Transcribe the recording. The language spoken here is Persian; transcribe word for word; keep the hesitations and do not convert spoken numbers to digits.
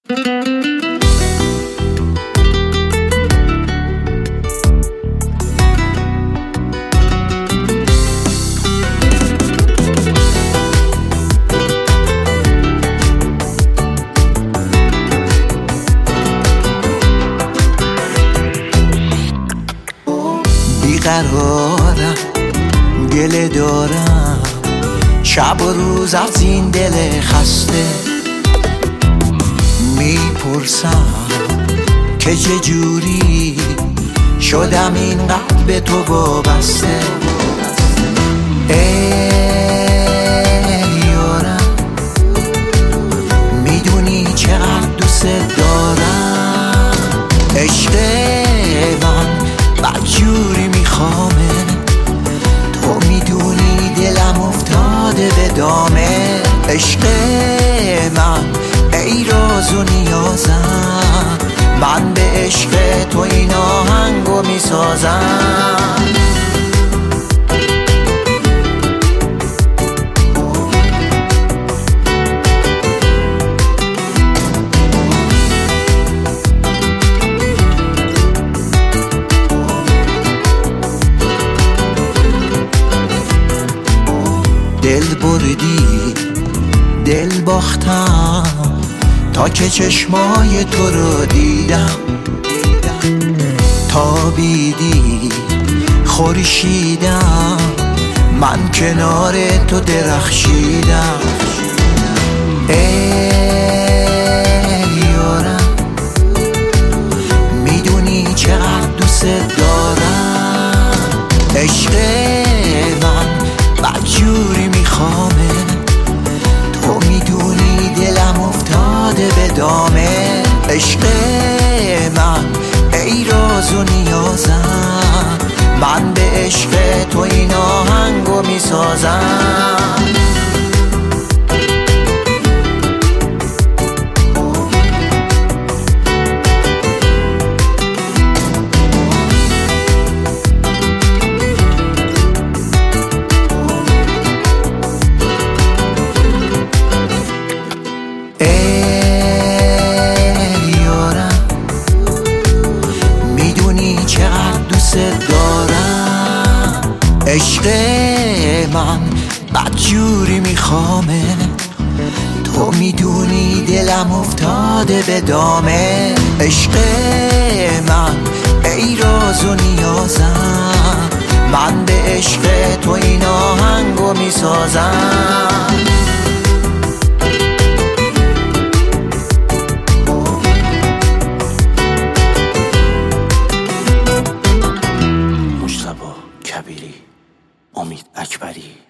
بیقرارم، گله دارم، شب و روز از این دل خسته میپرسم که چجوری شدم اینقدر به تو وابسته. ای یارم، میدونی چقدر دوست دارم، عشق من بدجوری میخوامه، تو میدونی دلم افتاده به دامه. عشق من ای راز و نیازم، من به عشق تو این آهنگو میسازم. دل بردی، دل باختم، تا که چشمای تو رو دیدم. تابیدی خورشیدم، من کنار تو درخشیدم. ای یارم، میدونی چقدر دوست دارم، عشق من بدجوری میخوامه، تو میدونی دلم افتاده به دامه. عشق من ای راز و نیازم، من به عشق تو این آهنگو میسازم. دارم، عشق من بدجوری میخوامه، تو میدونی دلم افتاده به دامه. عشق من ای راز و نیازم، من به عشق تو این آهنگو میسازم. کبیری، امید اکبری.